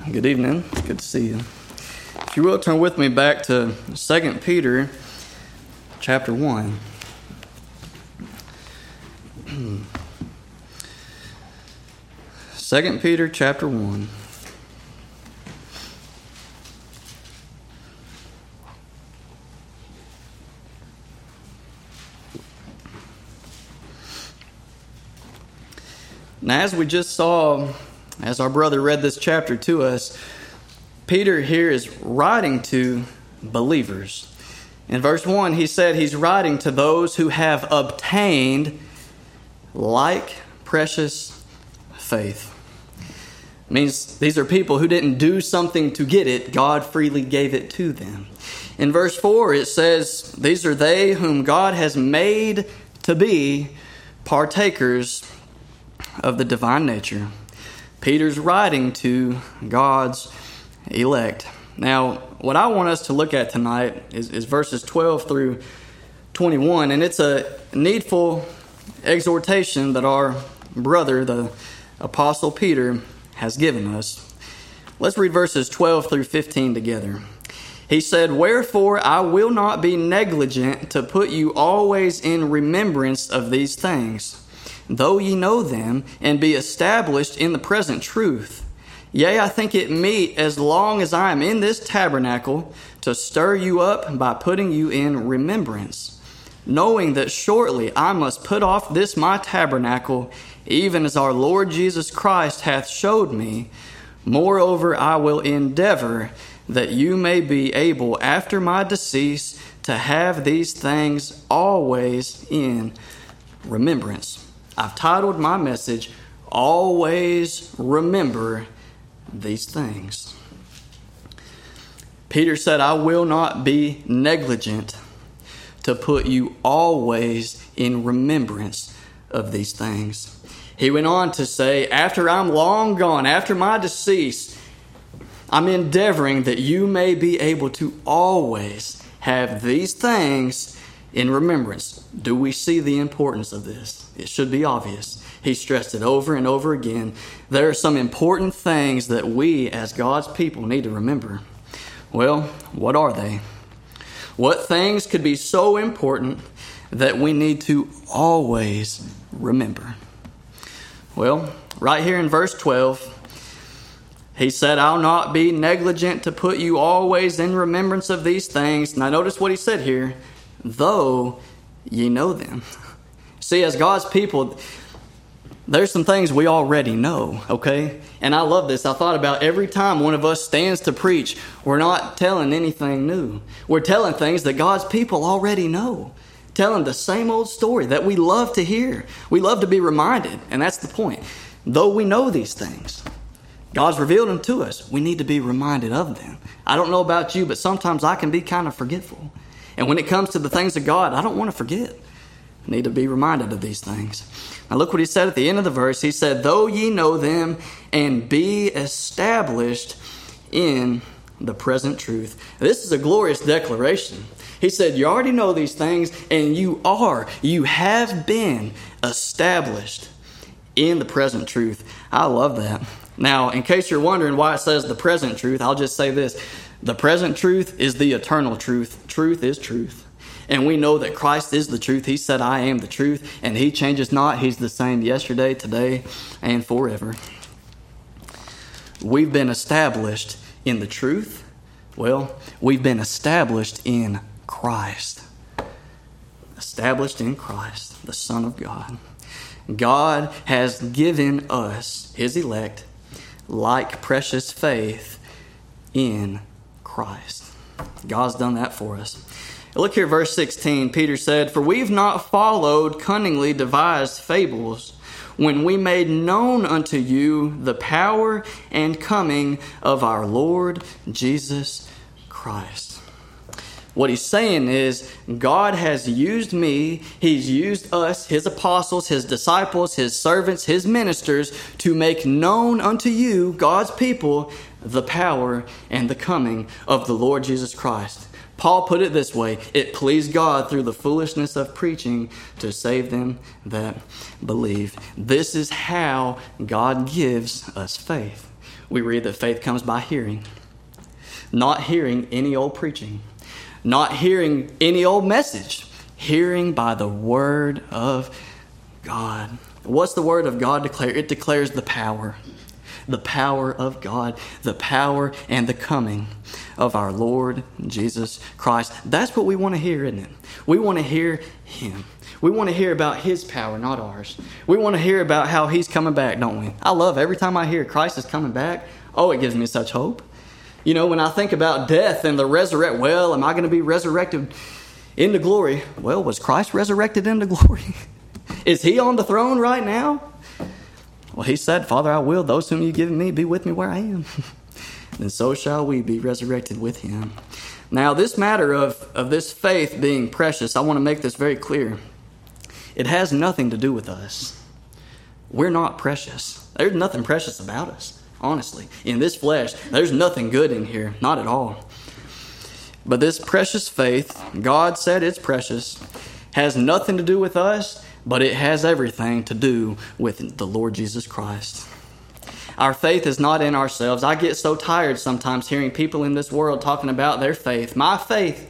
Good evening. Good to see you. If you will, turn with me back to 2 Peter chapter 1. 2 Peter chapter 1. Now, as we just saw, as our brother read this chapter to us, Peter here is writing to believers. In verse 1, he said he's writing to those who have obtained like precious faith. It means these are people who didn't do something to get it. God freely gave it to them. In verse 4, it says, these are they whom God has made to be partakers of the divine nature. Peter's writing to God's elect. Now, what I want us to look at tonight is verses 12 through 21, and it's a needful exhortation that our brother, the Apostle Peter, has given us. Let's read verses 12 through 15 together. He said, "Wherefore I will not be negligent to put you always in remembrance of these things, though ye know them, and be established in the present truth. Yea, I think it meet, as long as I am in this tabernacle, to stir you up by putting you in remembrance, knowing that shortly I must put off this my tabernacle, even as our Lord Jesus Christ hath showed me. Moreover, I will endeavor that you may be able after my decease to have these things always in remembrance." I've titled my message, "Always Remember These Things." Peter said, I will not be negligent to put you always in remembrance of these things. He went on to say, after I'm long gone, after my decease, I'm endeavoring that you may be able to always have these things in remembrance. Do we see the importance of this? It should be obvious. He stressed it over and over again. There are some important things that we as God's people need to remember. Well, what are they? What things could be so important that we need to always remember? Well, right here in verse 12, he said, I'll not be negligent to put you always in remembrance of these things. Now notice what he said here, though ye know them. See, as God's people, there's some things we already know, okay? And I love this. I thought about every time one of us stands to preach, we're not telling anything new. We're telling things that God's people already know. Telling the same old story that we love to hear. We love to be reminded, and that's the point. Though we know these things, God's revealed them to us. We need to be reminded of them. I don't know about you, but sometimes I can be kind of forgetful. And when it comes to the things of God, I don't want to forget. I need to be reminded of these things. Now look what he said at the end of the verse. He said, though ye know them and be established in the present truth. This is a glorious declaration. He said, you already know these things, and you have been established in the present truth. I love that. Now, in case you're wondering why it says the present truth, I'll just say this. The present truth is the eternal truth. Truth is truth. And we know that Christ is the truth. He said, I am the truth, and he changes not. He's the same yesterday, today, and forever. We've been established in the truth. Well, we've been established in Christ. Established in Christ, the Son of God. God has given us, his elect, like precious faith in Christ. God's done that for us. Look here, verse 16. Peter said, for we've not followed cunningly devised fables when we made known unto you the power and coming of our Lord Jesus Christ. What he's saying is, God has used me, he's used us, his apostles, his disciples, his servants, his ministers, to make known unto you, God's people, the power and the coming of the Lord Jesus Christ. Paul put it this way: it pleased God through the foolishness of preaching to save them that believe. This is how God gives us faith. We read that faith comes by hearing. Not hearing any old preaching. Not hearing any old message. Hearing by the word of God. What's the word of God declare? It declares the power. The power of God. The power and the coming of our Lord Jesus Christ. That's what we want to hear, isn't it? We want to hear Him. We want to hear about His power, not ours. We want to hear about how He's coming back, don't we? I love every time I hear Christ is coming back. Oh, it gives me such hope. You know, when I think about death and the resurrect, well, am I going to be resurrected into glory? Well, was Christ resurrected into glory? Is He on the throne right now? Well, He said, Father, I will, those whom you've given me, be with me where I am. And so shall we be resurrected with Him. Now, this matter of this faith being precious, I want to make this very clear. It has nothing to do with us. We're not precious. There's nothing precious about us, honestly. In this flesh, there's nothing good in here, not at all. But this precious faith, God said it's precious, has nothing to do with us, but it has everything to do with the Lord Jesus Christ. Our faith is not in ourselves. I get so tired sometimes hearing people in this world talking about their faith. My faith,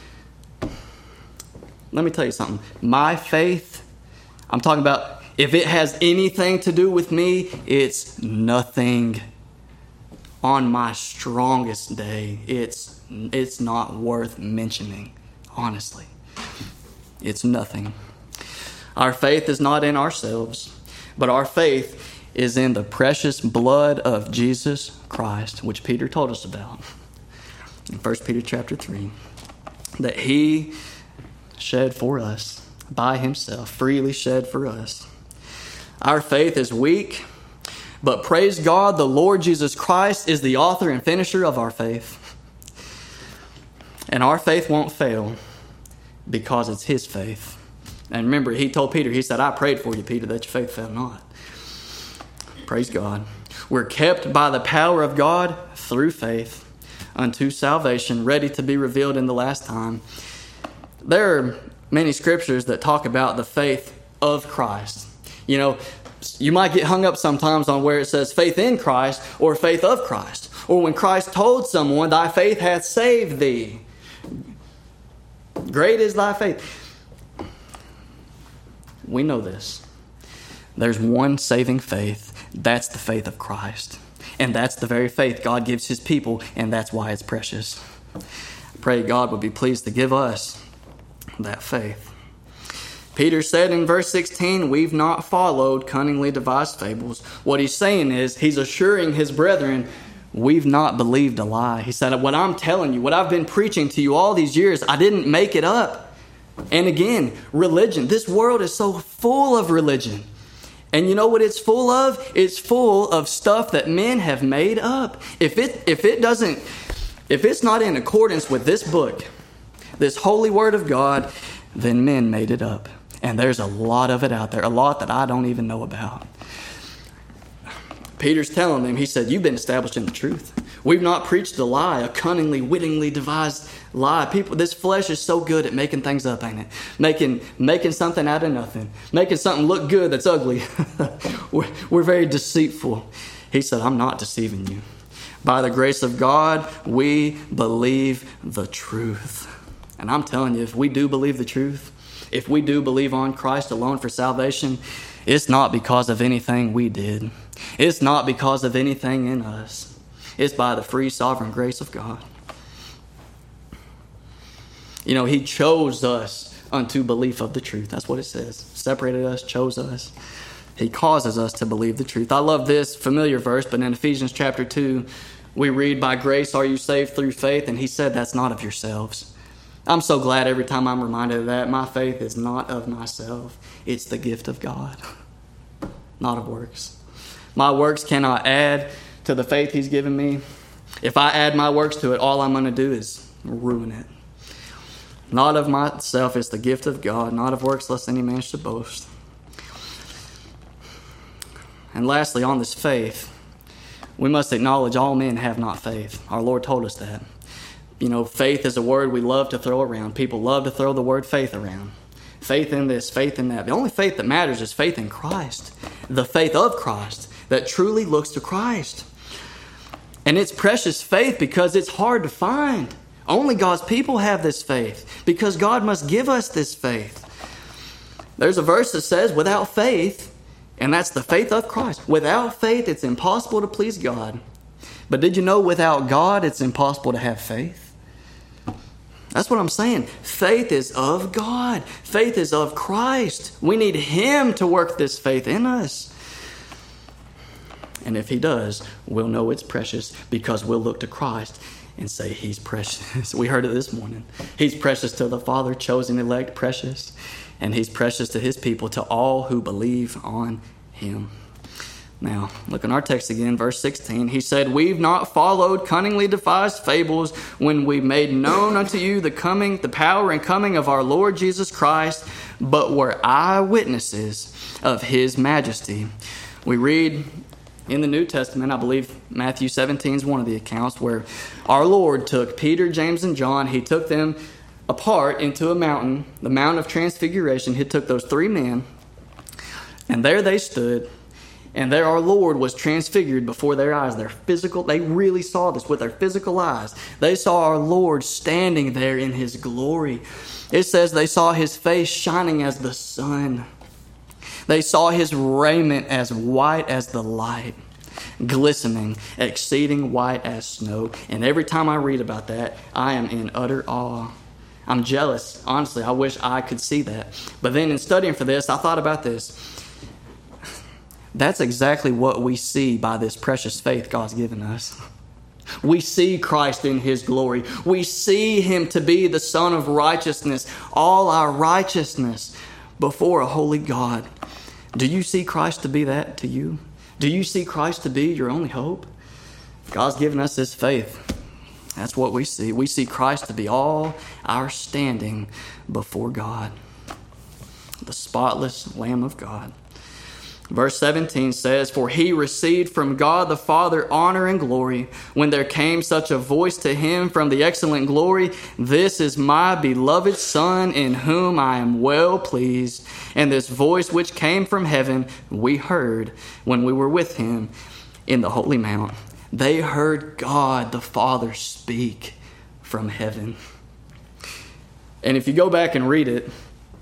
let me tell you something. My faith, I'm talking about if it has anything to do with me, it's nothing. On my strongest day, it's not worth mentioning, honestly. It's nothing. Our faith is not in ourselves, but our faith is in the precious blood of Jesus Christ, which Peter told us about in 1 Peter chapter 3, that He shed for us by Himself, freely shed for us. Our faith is weak, but praise God, the Lord Jesus Christ is the author and finisher of our faith. And our faith won't fail because it's His faith. And remember, He told Peter, He said, I prayed for you, Peter, that your faith fail not. Praise God. We're kept by the power of God through faith unto salvation, ready to be revealed in the last time. There are many scriptures that talk about the faith of Christ. You know, you might get hung up sometimes on where it says faith in Christ or faith of Christ. Or when Christ told someone, thy faith hath saved thee. Great is thy faith. We know this. There's one saving faith. That's the faith of Christ. And that's the very faith God gives His people, and that's why it's precious. I pray God would be pleased to give us that faith. Peter said in verse 16, we've not followed cunningly devised fables. What he's saying is, he's assuring his brethren, we've not believed a lie. He said, what I'm telling you, what I've been preaching to you all these years, I didn't make it up. And again, religion. This world is so full of religion. And you know what it's full of? It's full of stuff that men have made up. If it's not in accordance with this book, this holy word of God, then men made it up. And there's a lot of it out there, a lot that I don't even know about. Peter's telling them, he said, you've been established in the truth. We've not preached a lie, a cunningly, wittingly devised lie. People, this flesh is so good at making things up, ain't it? Making something out of nothing. Making something look good that's ugly. We're very deceitful. He said, I'm not deceiving you. By the grace of God, we believe the truth. And I'm telling you, if we do believe the truth, if we do believe on Christ alone for salvation, it's not because of anything we did. It's not because of anything in us. It's by the free sovereign grace of God. You know, He chose us unto belief of the truth. That's what it says. Separated us, chose us. He causes us to believe the truth. I love this familiar verse, but in Ephesians chapter 2, we read, by grace are you saved through faith, and He said that's not of yourselves. I'm so glad every time I'm reminded of that. My faith is not of myself. It's the gift of God, not of works. My works cannot add to the faith He's given me. If I add my works to it, all I'm going to do is ruin it. Not of myself, it's the gift of God, not of works, lest any man should boast. And lastly, on this faith, we must acknowledge all men have not faith. Our Lord told us that. Faith is a word we love to throw around. People love to throw the word faith around. Faith in this, faith in that. The only faith that matters is faith in Christ. The faith of Christ that truly looks to Christ. And it's precious faith because it's hard to find. Only God's people have this faith because God must give us this faith. There's a verse that says, without faith, and that's the faith of Christ. Without faith, it's impossible to please God. But did you know without God, it's impossible to have faith? That's what I'm saying. Faith is of God. Faith is of Christ. We need Him to work this faith in us. And if He does, we'll know it's precious because we'll look to Christ and say He's precious. We heard it this morning. He's precious to the Father, chosen, elect, precious. And He's precious to His people, to all who believe on Him. Now, look in our text again, verse 16. He said, we've not followed cunningly devised fables when we made known unto you the power and coming of our Lord Jesus Christ, but were eyewitnesses of His majesty. We read in the New Testament, I believe Matthew 17 is one of the accounts, where our Lord took Peter, James, and John. He took them apart into a mountain, the Mount of Transfiguration. He took those three men, and there they stood. And there our Lord was transfigured before their eyes. They really saw this with their physical eyes. They saw our Lord standing there in His glory. It says they saw His face shining as the sun. They saw His raiment as white as the light, glistening, exceeding white as snow. And every time I read about that, I am in utter awe. I'm jealous. Honestly, I wish I could see that. But then in studying for this, I thought about this. That's exactly what we see by this precious faith God's given us. We see Christ in His glory. We see Him to be the Son of righteousness, all our righteousness before a holy God. Do you see Christ to be that to you? Do you see Christ to be your only hope? God's given us this faith. That's what we see. We see Christ to be all our standing before God. The spotless Lamb of God. Verse 17 says, for He received from God the Father honor and glory when there came such a voice to Him from the excellent glory, this is my beloved Son in whom I am well pleased. And this voice which came from heaven we heard when we were with Him in the holy mount. They heard God the Father speak from heaven. And if you go back and read it,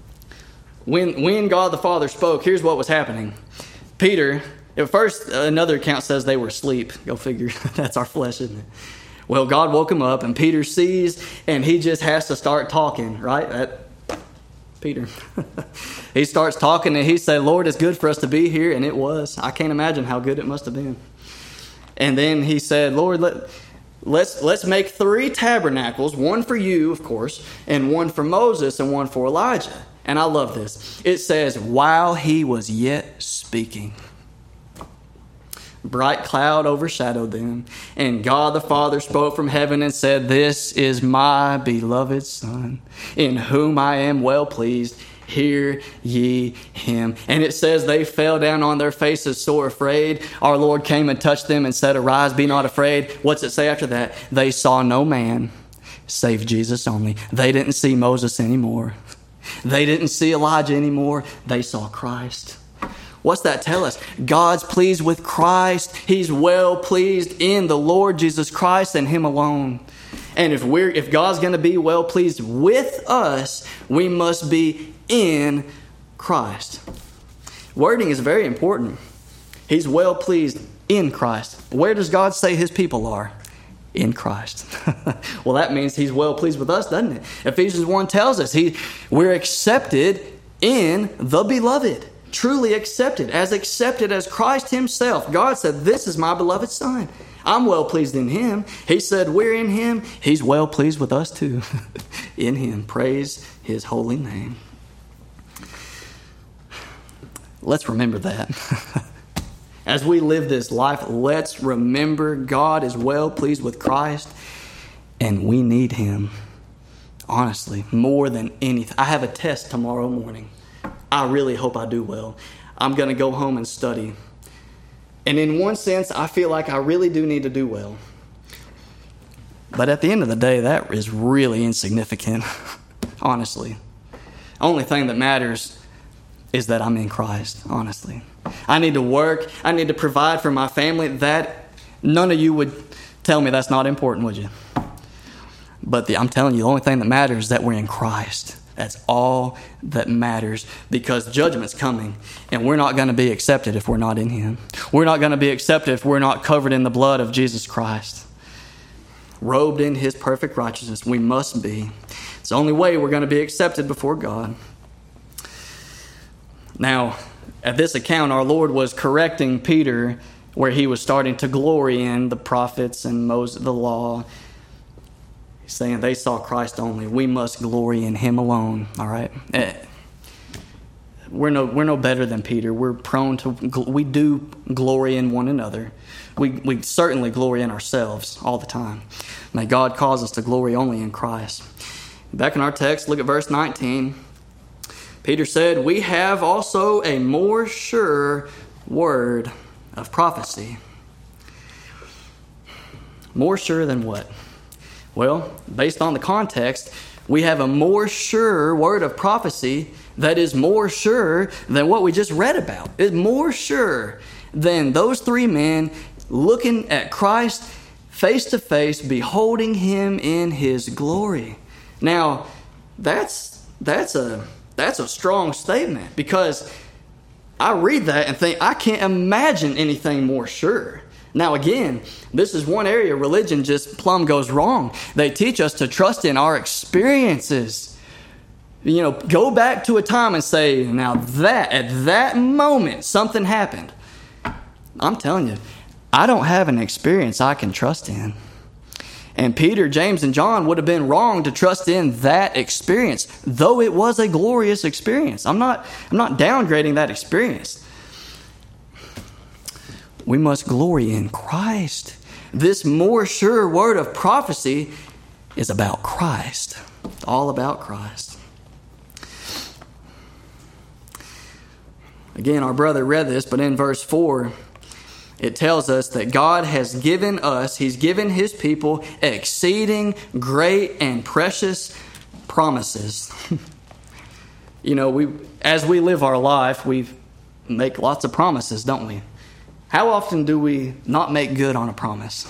when God the Father spoke, here's what was happening. Peter, at first, another account says they were asleep. Go figure. That's our flesh, isn't it? Well, God woke him up, and Peter sees, and he just has to start talking, right? Peter. He starts talking, and he said, Lord, it's good for us to be here, and it was. I can't imagine how good it must have been. And then he said, Lord, let's make 3 tabernacles, one for you, of course, and one for Moses, and one for Elijah. And I love this. It says, while he was yet speaking, bright cloud overshadowed them, and God the Father spoke from heaven and said, this is my beloved Son, in whom I am well pleased. Hear ye Him. And it says they fell down on their faces sore afraid. Our Lord came and touched them and said, arise, be not afraid. What's it say after that? They saw no man save Jesus only. They didn't see Moses anymore. They didn't see Elijah anymore. They saw Christ. What's that tell us? God's pleased with Christ. He's well pleased in the Lord Jesus Christ and Him alone. And if God's going to be well pleased with us, we must be in Christ. Wording is very important. He's well pleased in Christ. Where does God say His people are? In Christ. Well, that means He's well pleased with us, doesn't it? Ephesians 1 tells us we're accepted in the beloved. Truly accepted as Christ Himself. God said, this is my beloved Son. I'm well pleased in Him. He said we're in Him. He's well pleased with us too. In Him. Praise His holy name. Let's remember that. As we live this life, let's remember God is well pleased with Christ, and we need Him. Honestly, more than anything. I have a test tomorrow morning. I really hope I do well. I'm going to go home and study. And in one sense, I feel like I really do need to do well. But at the end of the day, that is really insignificant, honestly. Only thing that matters is that I'm in Christ, honestly. I need to work. I need to provide for my family. That none of you would tell me that's not important, would you? But I'm telling you, the only thing that matters is that we're in Christ. That's all that matters, because judgment's coming, and we're not going to be accepted if we're not in Him. We're not going to be accepted if we're not covered in the blood of Jesus Christ. Robed in His perfect righteousness, we must be. It's the only way we're going to be accepted before God. Now, at this account, our Lord was correcting Peter where he was starting to glory in the prophets and Moses, the law. He's saying they saw Christ only. We must glory in Him alone. All right? We're no better than Peter. We're prone to, we do glory in one another. We certainly glory in ourselves all the time. May God cause us to glory only in Christ. Back in our text, look at verse 19. Peter said, "We have also a more sure word of prophecy." More sure than what? Well, based on the context, we have a more sure word of prophecy that is more sure than what we just read about. It's more sure than those three men looking at Christ face to face, beholding Him in His glory. Now, that's a strong statement, because I read that and think, I can't imagine anything more sure. Now again, this is one area religion just plumb goes wrong. They teach us to trust in our experiences. Go back to a time and say, now that, at that moment, something happened. I'm telling you, I don't have an experience I can trust in. And Peter, James, and John would have been wrong to trust in that experience, though it was a glorious experience. I'm not downgrading that experience. We must glory in Christ. This more sure word of prophecy is about Christ. It's all about Christ. Again, our brother read this, but in verse 4, it tells us that God has given us, He's given His people exceeding great and precious promises. As we live our life, we make lots of promises, don't we? How often do we not make good on a promise?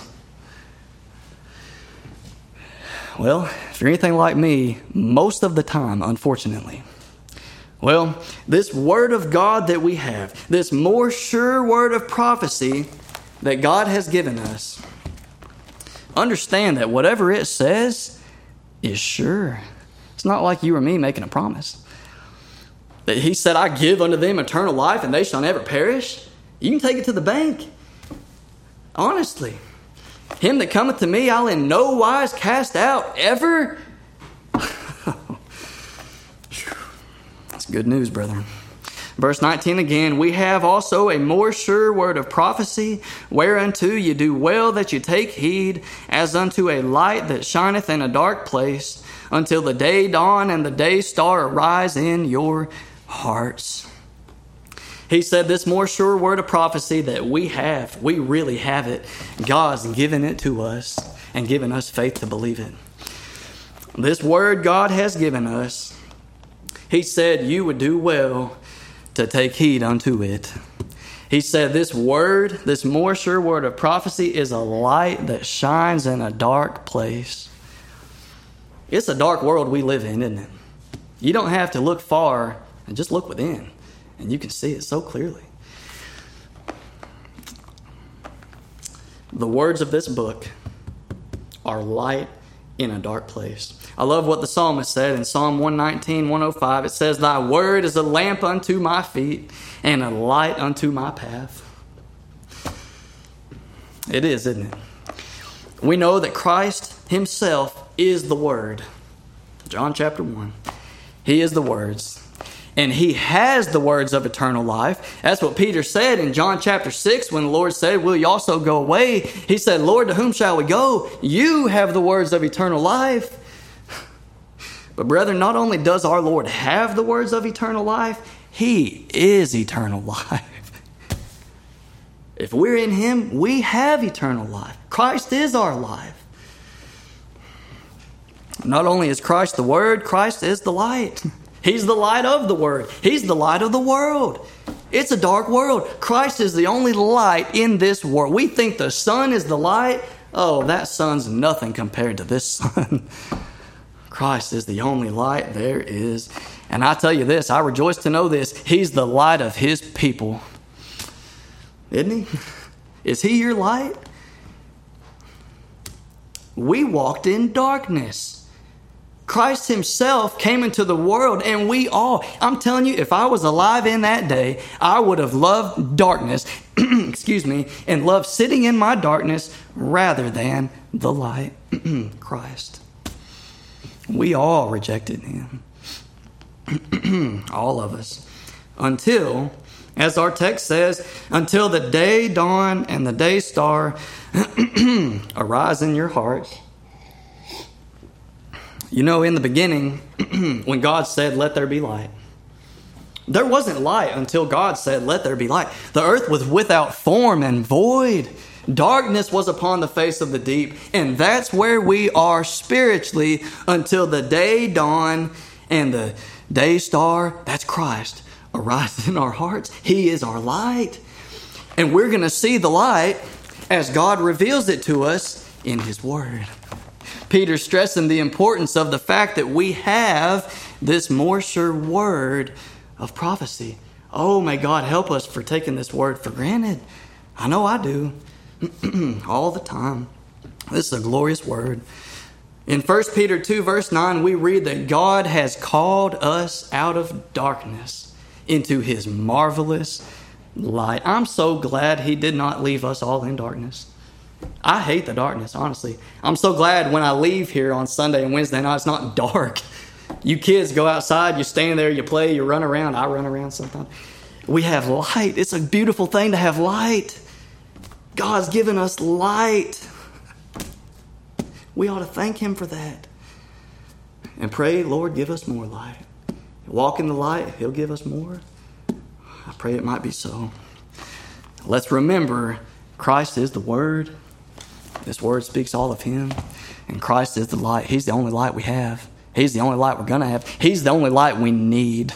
Well, if you're anything like me, most of the time, unfortunately. Well, this word of God that we have, this more sure word of prophecy that God has given us, understand that whatever it says is sure. It's not like you or me making a promise. That He said, "I give unto them eternal life, and they shall never perish." You can take it to the bank. Honestly. "Him that cometh to me, I'll in no wise cast out ever." That's good news, brethren. Verse 19 again, "We have also a more sure word of prophecy, whereunto you do well that you take heed, as unto a light that shineth in a dark place, until the day dawn and the day star arise in your hearts." He said this more sure word of prophecy that we really have it. God's given it to us and given us faith to believe it. This word God has given us, He said you would do well to take heed unto it. He said this word, this more sure word of prophecy, is a light that shines in a dark place. It's a dark world we live in, isn't it? You don't have to look far, and just look within, and you can see it so clearly. The words of this book are light in a dark place. I love what the psalmist said in Psalm 119, 105. It says, "Thy word is a lamp unto my feet and a light unto my path." It is, isn't it? We know that Christ Himself is the Word. John chapter 1. He is the words. And He has the words of eternal life. That's what Peter said in John chapter 6 when the Lord said, "Will you also go away?" He said, "Lord, to whom shall we go? You have the words of eternal life." But brethren, not only does our Lord have the words of eternal life, He is eternal life. If we're in Him, we have eternal life. Christ is our life. Not only is Christ the Word, Christ is the light. He's the light of the Word. He's the light of the world. It's a dark world. Christ is the only light in this world. We think the sun is the light. Oh, that sun's nothing compared to this sun. Christ is the only light there is. And I tell you this, I rejoice to know this. He's the light of His people. Isn't He? Is He your light? We walked in darkness. Christ Himself came into the world, and I'm telling you, if I was alive in that day, I would have loved darkness, excuse me, and loved sitting in my darkness rather than the light, Christ. We all rejected Him. All of us. Until, as our text says, until the day dawn and the day star arise in your hearts. You know, in the beginning, when God said, let there be light, there wasn't light until God said, let there be light. The earth was without form and void. Darkness was upon the face of the deep. And that's where we are spiritually until the day dawn and the day star, that's Christ, arises in our hearts. He is our light. And we're going to see the light as God reveals it to us in His Word. Peter's stressing the importance of the fact that we have this more sure word of prophecy. Oh, may God help us for taking this word for granted. I know I do. All the time. This is a glorious word. In 1 Peter 2 verse 9, we read that God has called us out of darkness into His marvelous light. I'm so glad He did not leave us all in darkness. I hate the darkness, honestly. I'm so glad when I leave here on Sunday and Wednesday night, it's not dark. You kids go outside, you stand there, you play, you run around. I run around sometimes. We have light. It's a beautiful thing to have light. God's given us light. We ought to thank Him for that. And pray, Lord, give us more light. Walk in the light, He'll give us more. I pray it might be so. Let's remember, Christ is the Word. This Word speaks all of Him. And Christ is the light. He's the only light we have. He's the only light we're going to have. He's the only light we need.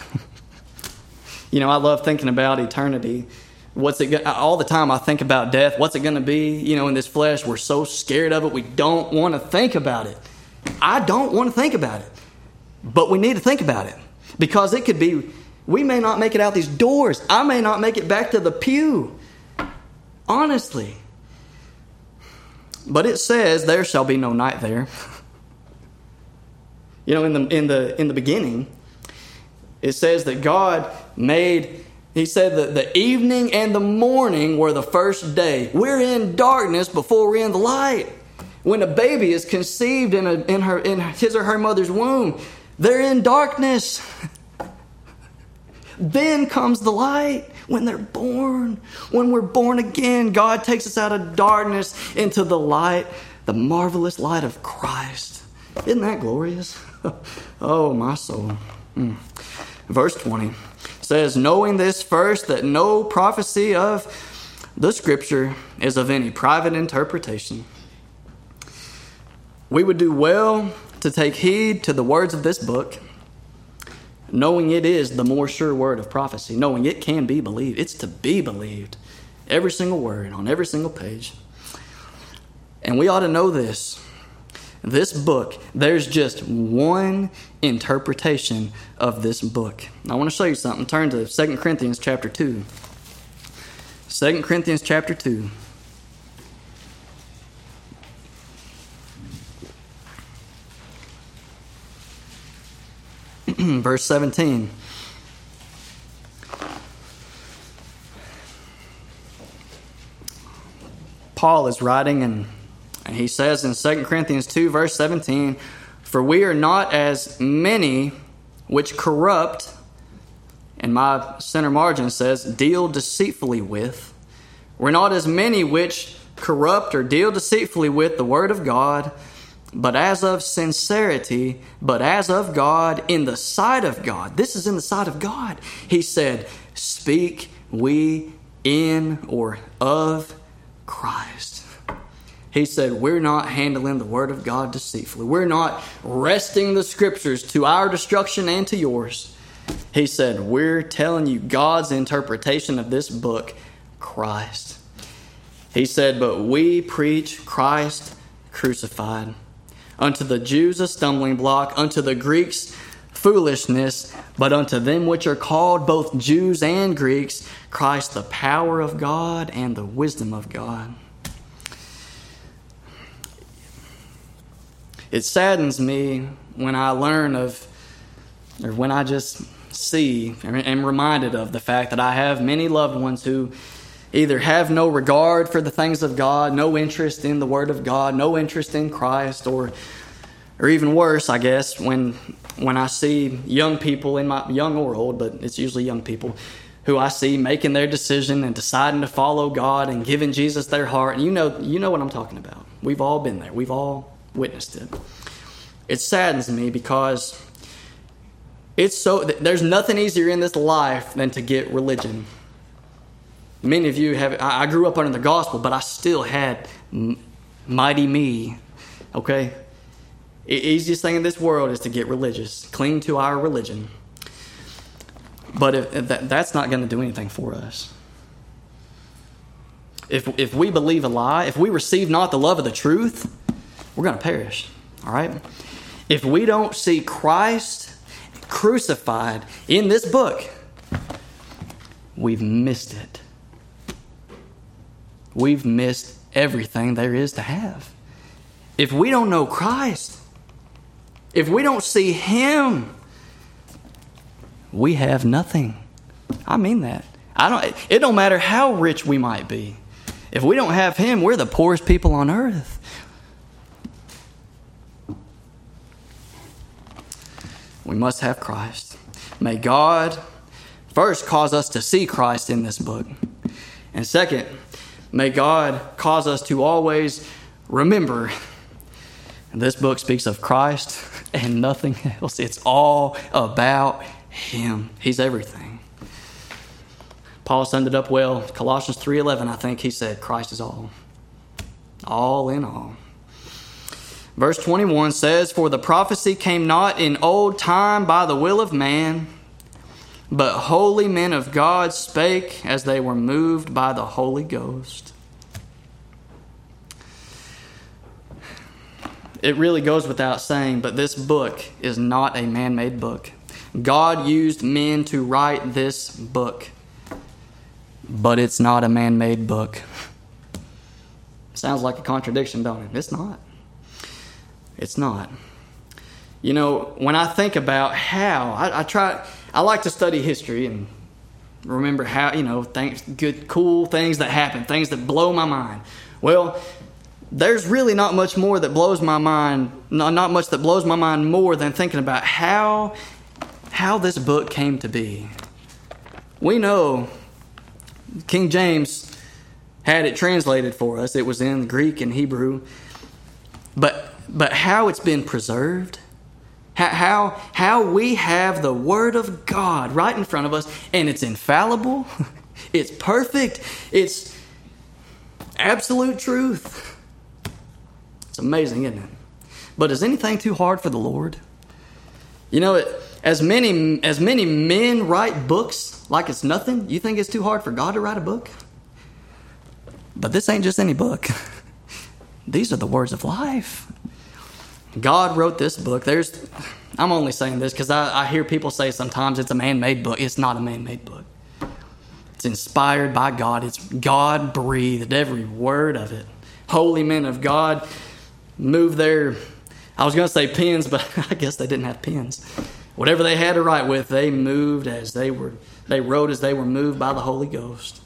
You know, I love thinking about eternity. All the time I think about death. What's it going to be? You know, in this flesh, we're so scared of it. We don't want to think about it. I don't want to think about it. But we need to think about it. Because it could be, we may not make it out these doors. I may not make it back to the pew. Honestly. But it says there shall be no night there. You know, in the beginning, it says that God made, He said that the evening and the morning were the first day. We're in darkness before we're in the light. When a baby is conceived in his or her mother's womb, they're in darkness. Then comes the light when they're born. When we're born again, God takes us out of darkness into the light, the marvelous light of Christ. Isn't that glorious? Oh, my soul. Verse 20 says, knowing this first, that no prophecy of the Scripture is of any private interpretation. We would do well to take heed to the words of this book, knowing it is the more sure word of prophecy, knowing it can be believed. It's to be believed. Every single word on every single page. And we ought to know this. This book, there's just one interpretation of this book. I want to show you something. Turn to 2 Corinthians chapter 2. 2 Corinthians chapter 2. Verse 17. Paul is writing and he says in 2 Corinthians 2 verse 17, for we are not as many which corrupt, and my center margin says, deal deceitfully with. We're not as many which corrupt or deal deceitfully with the word of God, but as of sincerity, but as of God, in the sight of God. This is in the sight of God. He said, speak we in or of Christ. He said, we're not handling the Word of God deceitfully. We're not wresting the Scriptures to our destruction and to yours. He said, we're telling you God's interpretation of this book, Christ. He said, but we preach Christ crucified. Unto the Jews a stumbling block, unto the Greeks foolishness, but unto them which are called, both Jews and Greeks, Christ the power of God and the wisdom of God. It saddens me when I learn of, or when I just see and am reminded of the fact that I have many loved ones who either have no regard for the things of God, no interest in the Word of God, no interest in Christ, or even worse, I guess, when I see young people, in my young or old, but it's usually young people, who I see making their decision and deciding to follow God and giving Jesus their heart. And you know what I'm talking about. We've all been there. We've all witnessed it. It saddens me because there's nothing easier in this life than to get religion. Many of you have. I grew up under the gospel, but I still had mighty me. Okay, easiest thing in this world is to get religious, cling to our religion. But if that's not going to do anything for us. If we believe a lie, if we receive not the love of the truth, we're going to perish. All right? If we don't see Christ crucified in this book, we've missed it. We've missed everything there is to have. If we don't know Christ, if we don't see Him, we have nothing. I mean that. It don't matter how rich we might be. If we don't have Him, we're the poorest people on earth. We must have Christ. May God first cause us to see Christ in this book. And second, may God cause us to always remember. And this book speaks of Christ and nothing else. It's all about Him. He's everything. Paul summed it up well. Colossians 3:11, I think he said, Christ is all. All in all. Verse 21 says, for the prophecy came not in old time by the will of man, but holy men of God spake as they were moved by the Holy Ghost. It really goes without saying, but this book is not a man-made book. God used men to write this book, but it's not a man-made book. Sounds like a contradiction, don't it? It's not. It's not. You know, when I think about how, I like to study history and remember how, cool things that happen, things that blow my mind. Well, there's really not much more that blows my mind, not much that blows my mind more than thinking about how this book came to be. We know King James had it translated for us. It was in Greek and Hebrew. But how it's been preserved, how we have the Word of God right in front of us, and it's infallible, it's perfect, it's absolute truth. It's amazing, isn't it? But is anything too hard for the Lord? You know, as many men write books like it's nothing, you think it's too hard for God to write a book? But this ain't just any book. These are the words of life. God wrote this book. I'm only saying this because I hear people say sometimes it's a man-made book. It's not a man-made book. It's inspired by God. It's God-breathed, every word of it. Holy men of God moved their, I was going to say pens, but I guess they didn't have pens. Whatever they had to write with, they wrote as they were moved by the Holy Ghost.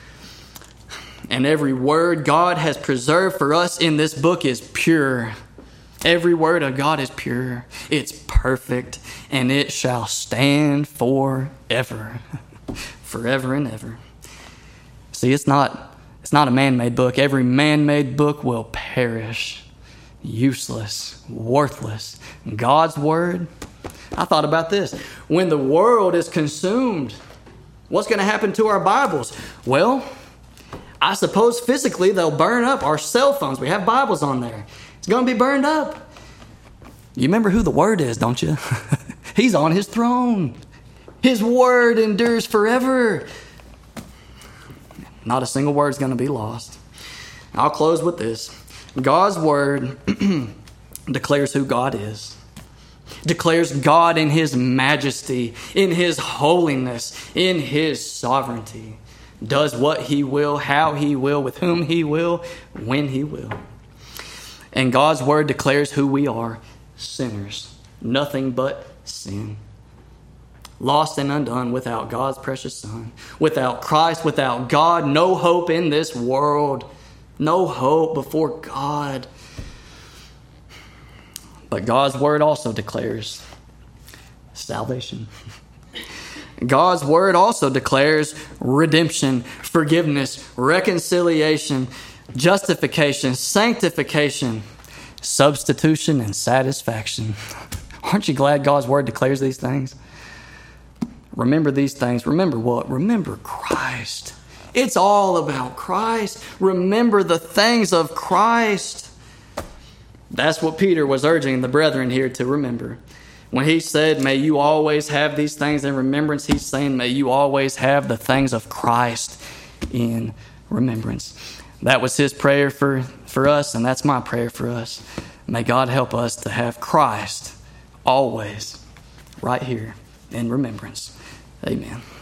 And every word God has preserved for us in this book is pure. Every word of God is pure. It's perfect, and it shall stand forever. Forever and ever. See, it's not a man-made book. Every man-made book will perish. Useless, worthless. God's word, I thought about this. When the world is consumed, what's going to happen to our Bibles? Well, I suppose physically they'll burn up our cell phones. We have Bibles on there. It's going to be burned up. You remember who the Word is, don't you? He's on his throne. His Word endures forever. Not a single word is going to be lost. I'll close with this. God's Word declares who God is. Declares God in His majesty, in His holiness, in His sovereignty. Does what He will, how He will, with whom He will, when He will. And God's Word declares who we are, sinners. Nothing but sin. Lost and undone without God's precious Son. Without Christ, without God, no hope in this world. No hope before God. But God's Word also declares salvation. God's Word also declares redemption, forgiveness, reconciliation, justification, sanctification, substitution, and satisfaction. Aren't you glad God's Word declares these things? Remember these things. Remember what? Remember Christ. It's all about Christ. Remember the things of Christ. That's what Peter was urging the brethren here to remember. When he said, may you always have these things in remembrance, he's saying, may you always have the things of Christ in remembrance. That was his prayer for us, and that's my prayer for us. May God help us to have Christ always right here in remembrance. Amen.